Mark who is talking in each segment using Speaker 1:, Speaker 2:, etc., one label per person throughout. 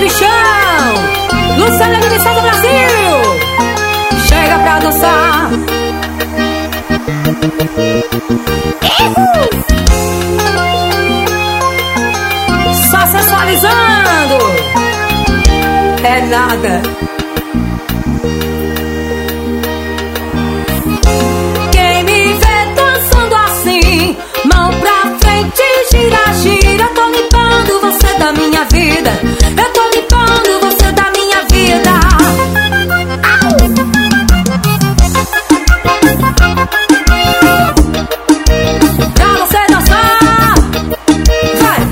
Speaker 1: bichão, Luciana de Vicente Brasil, chega pra dançar. Só sensualizando, é nada. Quem me vê dançando assim, mão pra frente, gira, gira. Eu tô limpando você da minha vida, eu tô limpando você da minha vida. Pra você dançar, vai.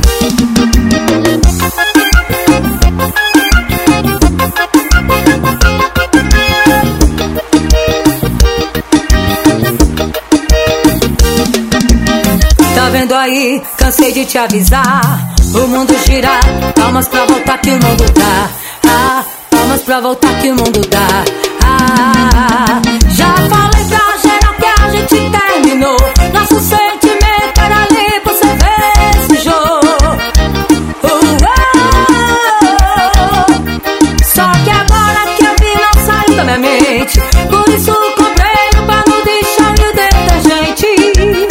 Speaker 1: Tá vendo aí? Cansei de te avisar. O mundo gira, palmas pra voltar que o mundo dá. Ah, palmas pra voltar que o mundo dá. Ah, já falei pra geral que a gente terminou. Nosso sentimento era ali, você festejou. Só que agora que eu vi não saiu da minha mente. Por isso comprei o pano de chão e o detergente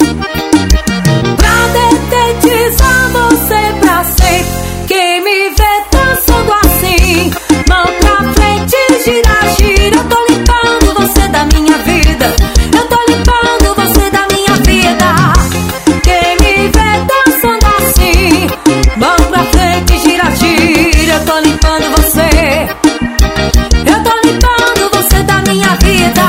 Speaker 1: pra detetizar você pra sempre. Quem me vê dançando assim, mão pra frente, gira, gira. Eu tô limpando você da minha vida, eu tô limpando você da minha vida. Quem me vê dançando assim, mão pra frente, gira, gira. Eu tô limpando você, eu tô limpando você da minha vida.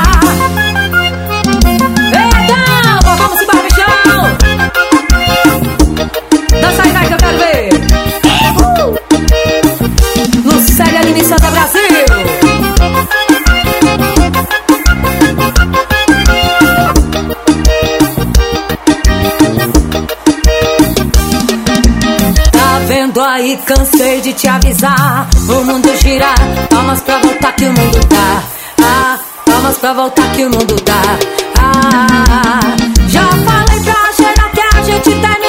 Speaker 1: Então, vamos embora, bichão. Dança aí, vai que eu quero ver. Lucélia de Vicente Brasil. Tá vendo aí? Cansei de te avisar. O mundo gira, palmas pra voltar que o mundo dá. Ah, palmas pra voltar que o mundo dá. Ah, já falei pra geral que a gente termina.